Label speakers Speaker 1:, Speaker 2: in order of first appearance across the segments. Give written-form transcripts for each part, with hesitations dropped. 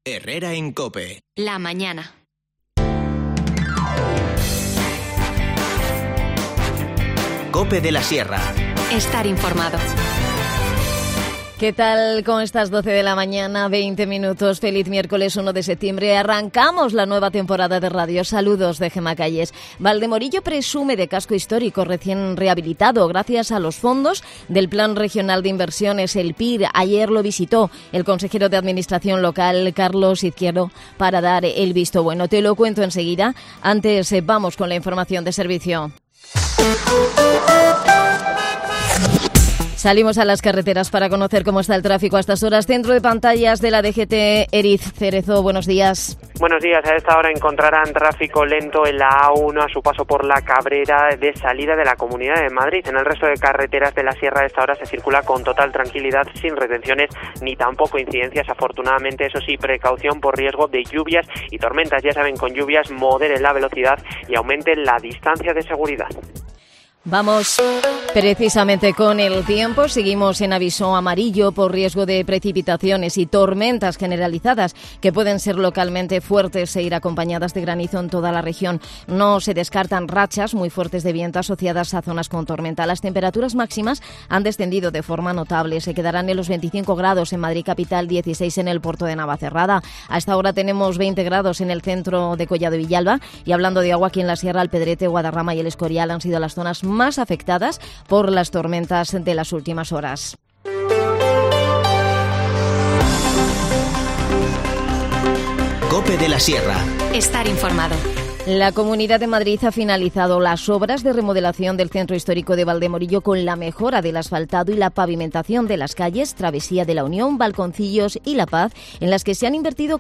Speaker 1: Herrera en COPE.
Speaker 2: La mañana.
Speaker 1: COPE de la Sierra.
Speaker 2: Estar informado.
Speaker 3: ¿Qué tal con estas 12 de la mañana, 20 minutos? Feliz miércoles 1 de septiembre. Arrancamos la nueva temporada de radio. Saludos de Gemma Calles. Valdemorillo presume de casco histórico recién rehabilitado gracias a los fondos del Plan Regional de Inversiones, el PIR. Ayer lo visitó el consejero de Administración local, Carlos Izquierdo, para dar el visto bueno. Te lo cuento enseguida. Antes vamos con la información de servicio. Salimos a las carreteras para conocer cómo está el tráfico a estas horas. Centro de pantallas de la DGT, Eriz Cerezo, buenos días.
Speaker 4: Buenos días, a esta hora encontrarán tráfico lento en la A1 a su paso por la Cabrera de salida de la Comunidad de Madrid. En el resto de carreteras de la Sierra a esta hora se circula con total tranquilidad, sin retenciones ni tampoco incidencias. Afortunadamente, eso sí, precaución por riesgo de lluvias y tormentas. Ya saben, con lluvias moderen la velocidad y aumenten la distancia de seguridad.
Speaker 3: Vamos precisamente con el tiempo. Seguimos en aviso amarillo por riesgo de precipitaciones y tormentas generalizadas que pueden ser localmente fuertes e ir acompañadas de granizo en toda la región. No se descartan rachas muy fuertes de viento asociadas a zonas con tormenta. Las temperaturas máximas han descendido de forma notable. Se quedarán en los 25 grados en Madrid capital, 16 en el puerto de Navacerrada. A esta hora tenemos 20 grados en el centro de Collado Villalba. Y hablando de agua, aquí en la Sierra, Alpedrete, Guadarrama y el Escorial han sido las zonas más afectadas por las tormentas de las últimas horas.
Speaker 1: COPE de la Sierra.
Speaker 2: Estar informado.
Speaker 3: La Comunidad de Madrid ha finalizado las obras de remodelación del centro histórico de Valdemorillo con la mejora del asfaltado y la pavimentación de las calles Travesía de la Unión, Balconcillos y La Paz, en las que se han invertido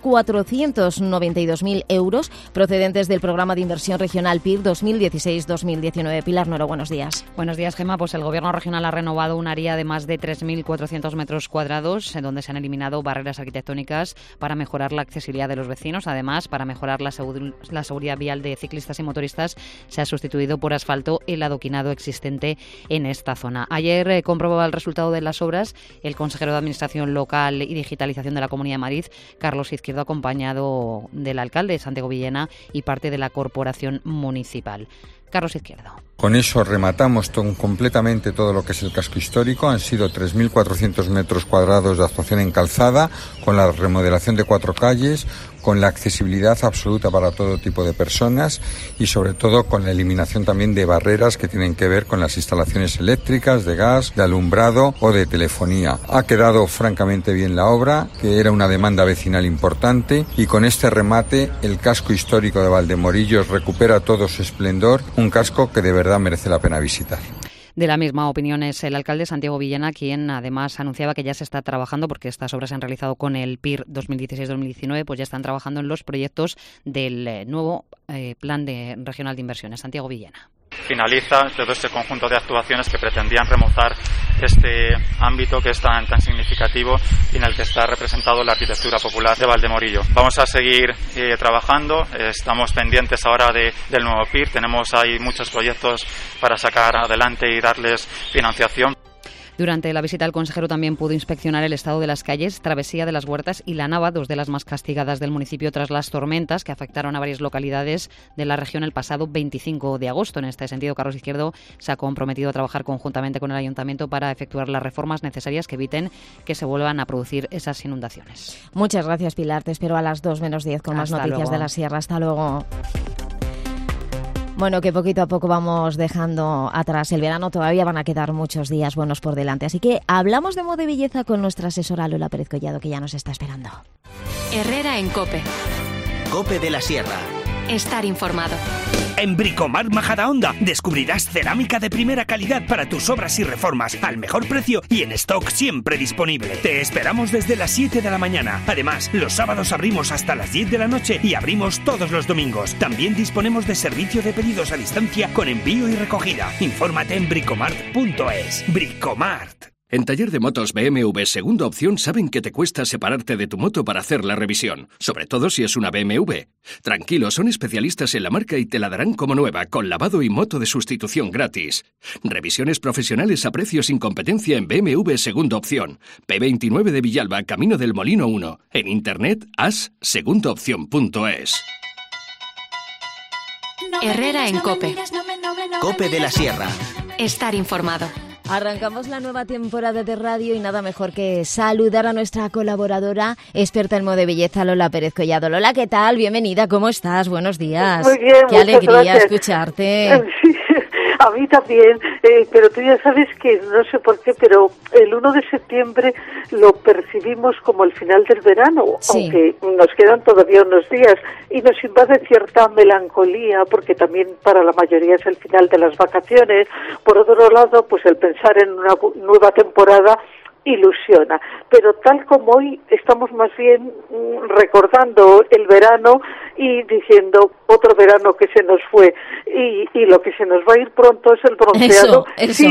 Speaker 3: 492.000 euros procedentes del programa de inversión regional PIR 2016-2019. Pilar Noro, buenos días.
Speaker 5: Buenos días, Gemma. Pues el Gobierno regional ha renovado un área de más de 3.400 metros cuadrados, en donde se han eliminado barreras arquitectónicas para mejorar la accesibilidad de los vecinos. Además, para mejorar la seguridad vial de ciclistas y motoristas, se ha sustituido por asfalto el adoquinado existente en esta zona. Ayer comprobaba el resultado de las obras el consejero de Administración Local y Digitalización de la Comunidad de Madrid, Carlos Izquierdo, acompañado del alcalde Santiago Villena y parte de la Corporación Municipal. Carlos Izquierdo.
Speaker 6: Con eso rematamos completamente todo lo que es el casco histórico. Han sido 3.400 metros cuadrados de actuación en calzada, con la remodelación de 4 calles, con la accesibilidad absoluta para todo tipo de personas y sobre todo con la eliminación también de barreras que tienen que ver con las instalaciones eléctricas, de gas, de alumbrado o de telefonía. Ha quedado francamente bien la obra, que era una demanda vecinal importante, y con este remate el casco histórico de Valdemorillo recupera todo su esplendor, un casco que de verdad merece la pena visitar.
Speaker 5: De la misma opinión es el alcalde Santiago Villena, quien además anunciaba que ya se está trabajando, porque estas obras se han realizado con el PIR 2016-2019, pues ya están trabajando en los proyectos del nuevo Plan Regional de Inversiones. Santiago Villena.
Speaker 7: Finaliza todo este conjunto de actuaciones que pretendían remozar este ámbito que es tan significativo y en el que está representado la arquitectura popular de Valdemorillo. Vamos a seguir trabajando, estamos pendientes ahora del nuevo PIR, tenemos ahí muchos proyectos para sacar adelante y darles financiación.
Speaker 5: Durante la visita, el consejero también pudo inspeccionar el estado de las calles Travesía de las Huertas y La Nava, dos de las más castigadas del municipio tras las tormentas que afectaron a varias localidades de la región el pasado 25 de agosto. En este sentido, Carlos Izquierdo se ha comprometido a trabajar conjuntamente con el ayuntamiento para efectuar las reformas necesarias que eviten que se vuelvan a producir esas inundaciones.
Speaker 3: Muchas gracias, Pilar. Te espero a las 2:10 con más noticias luego. De la Sierra. Hasta luego. Bueno, que poquito a poco vamos dejando atrás el verano. Todavía van a quedar muchos días buenos por delante. Así que hablamos de moda y belleza con nuestra asesora Lola Pérez Collado, que ya nos está esperando.
Speaker 2: Herrera en COPE.
Speaker 1: COPE de la Sierra.
Speaker 2: Estar informado.
Speaker 8: En Bricomart Majadahonda descubrirás cerámica de primera calidad para tus obras y reformas al mejor precio y en stock siempre disponible. Te esperamos desde las 7 de la mañana. Además, los sábados abrimos hasta las 10 de la noche y abrimos todos los domingos. También disponemos de servicio de pedidos a distancia con envío y recogida. Infórmate en bricomart.es. Bricomart.
Speaker 9: En Taller de Motos BMW Segunda Opción saben que te cuesta separarte de tu moto para hacer la revisión, sobre todo si es una BMW. Tranquilo, son especialistas en la marca y te la darán como nueva, con lavado y moto de sustitución gratis. Revisiones profesionales a precio sin competencia en BMW Segunda Opción. P29 de Villalba, Camino del Molino 1. En internet, segundaopción.es.
Speaker 2: Herrera en COPE.
Speaker 1: COPE de la Sierra.
Speaker 2: Estar informado.
Speaker 3: Arrancamos la nueva temporada de radio y nada mejor que saludar a nuestra colaboradora, experta en moda y belleza, Lola Pérez Collado. Lola, ¿qué tal? Bienvenida, ¿cómo estás? Buenos días.
Speaker 10: Muy bien,
Speaker 3: qué alegría
Speaker 10: gracias.
Speaker 3: Escucharte.
Speaker 10: Sí, a mí también, pero tú ya sabes que, no sé por qué, pero el 1 de septiembre lo percibimos como el final del verano, sí, aunque nos quedan todavía unos días, y nos invade cierta melancolía, porque también para la mayoría es el final de las vacaciones. Por otro lado, pues el pensar en una nueva temporada ilusiona, pero tal como hoy estamos más bien recordando el verano y diciendo otro verano que se nos fue, y lo que se nos va a ir pronto es el bronceado.
Speaker 3: Eso.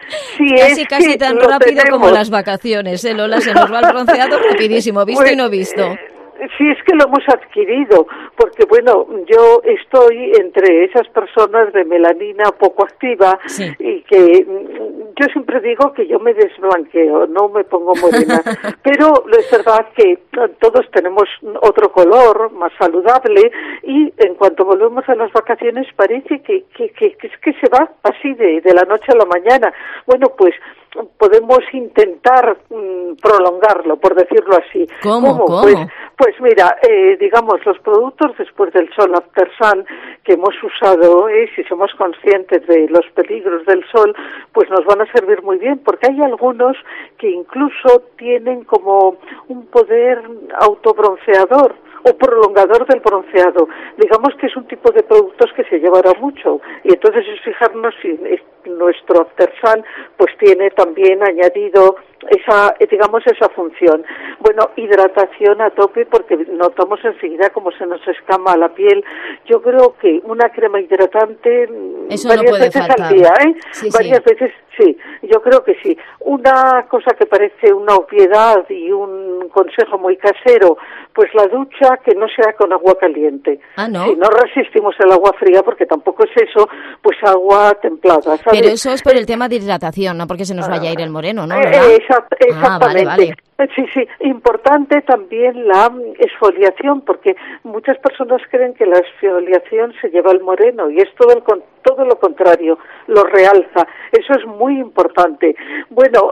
Speaker 10: Casi
Speaker 3: tan rápido como las vacaciones, Lola, se nos va el bronceado rapidísimo, visto y no visto.
Speaker 10: Sí, es que lo hemos adquirido, porque bueno, yo estoy entre esas personas de melanina poco activa, sí, y que yo siempre digo que yo me desblanqueo, no me pongo morena, pero es verdad que todos tenemos otro color más saludable, y en cuanto volvemos a las vacaciones parece que se va así de la noche a la mañana. Bueno, pues podemos intentar prolongarlo, por decirlo así.
Speaker 3: ¿Cómo?
Speaker 10: Pues mira, digamos, los productos después del sol, After Sun, que hemos usado, si somos conscientes de los peligros del sol, pues nos van a servir muy bien, porque hay algunos que incluso tienen como un poder autobronceador o prolongador del bronceado. Digamos que es un tipo de productos que se llevará mucho, y entonces es fijarnos si nuestro After Sun pues tiene también añadido esa función. Bueno, hidratación a tope, porque notamos enseguida cómo se nos escama la piel. Yo creo que una crema hidratante
Speaker 3: eso
Speaker 10: varias
Speaker 3: no puede
Speaker 10: veces
Speaker 3: faltar
Speaker 10: al día, varias
Speaker 3: sí.
Speaker 10: veces, sí, yo creo que sí. Una cosa que parece una obviedad y un consejo muy casero, pues la ducha que no sea con agua caliente.
Speaker 3: ¿No?
Speaker 10: Si no resistimos el agua fría, porque tampoco es eso, pues agua templada, ¿sabes?
Speaker 3: Pero eso es por el tema de hidratación, no porque se nos vaya a ir el moreno, ¿no?
Speaker 10: Exactamente.
Speaker 3: Vale.
Speaker 10: Sí, importante también la exfoliación, porque muchas personas creen que la exfoliación se lleva al moreno, y es todo lo contrario, lo realza. Eso es muy importante. Bueno,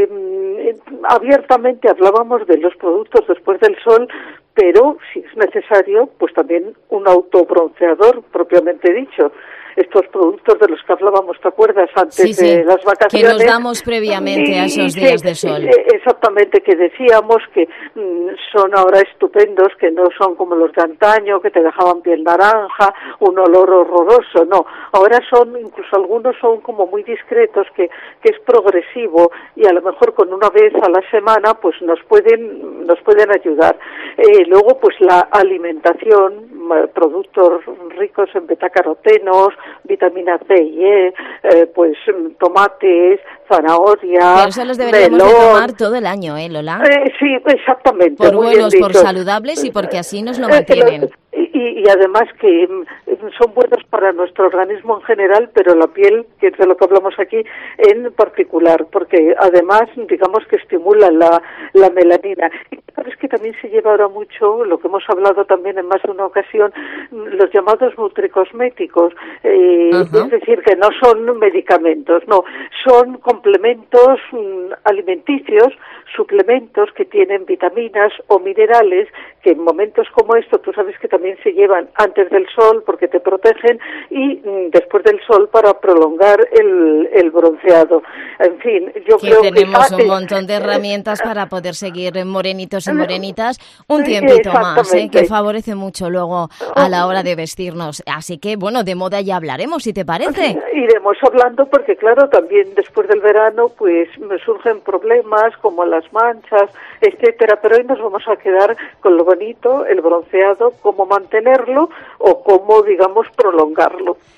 Speaker 10: abiertamente hablábamos de los productos después del sol, pero si es necesario, pues también un autobronceador propiamente dicho. Estos productos de los que hablábamos, ¿te acuerdas? Antes de las vacaciones.
Speaker 3: Que nos damos previamente a esos días de sol.
Speaker 10: Exactamente, que decíamos que son ahora estupendos, que no son como los de antaño, que te dejaban piel naranja, un olor horroroso, no. Ahora incluso algunos son como muy discretos, que es progresivo, y a lo mejor con una vez a la semana pues nos pueden ayudar. Luego pues la alimentación, productos ricos en betacarotenos, vitamina C y E, pues tomates, zanahoria,
Speaker 3: pero eso los deberíamos de tomar todo el año, Lola.
Speaker 10: Sí, exactamente.
Speaker 3: Por buenos, por saludables y porque así nos lo mantienen.
Speaker 10: Y además que son buenos para nuestro organismo en general, pero la piel, que es de lo que hablamos aquí, en particular, porque además, digamos que estimulan la melanina. Y sabes que también se lleva ahora mucho, lo que hemos hablado también en más de una ocasión, los llamados nutricosméticos, es decir, que no son medicamentos, no, son complementos alimenticios, suplementos que tienen vitaminas o minerales, que en momentos como esto, tú sabes que también se llevan antes del sol porque te protegen, y después del sol para prolongar el bronceado. En fin, yo creo que
Speaker 3: tenemos un montón de herramientas para poder seguir morenitos y morenitas un tiempito más, que favorece mucho luego a la hora de vestirnos. Así que, bueno, de moda ya hablaremos, si te parece.
Speaker 10: Iremos hablando, porque claro, también después del verano pues me surgen problemas como las manchas, etcétera, pero hoy nos vamos a quedar con lo bonito, el bronceado, cómo mantenerlo o cómo, digamos, prolongarlo.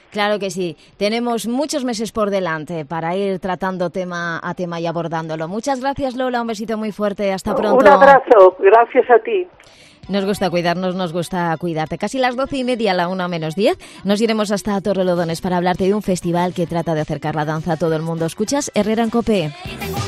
Speaker 3: Claro que sí. Tenemos muchos meses por delante para ir tratando tema a tema y abordándolo. Muchas gracias, Lola. Un besito muy fuerte. Hasta pronto.
Speaker 10: Un abrazo. Gracias a ti.
Speaker 3: Nos gusta cuidarnos, nos gusta cuidarte. Casi las 12:30, a la 1:10, nos iremos hasta Torrelodones para hablarte de un festival que trata de acercar la danza a todo el mundo. ¿Escuchas Herrera en COPE?